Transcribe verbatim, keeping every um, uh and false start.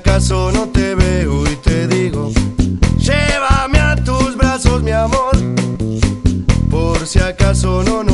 acaso no te veo y te digo, llévame a tus brazos, mi amor, por si acaso no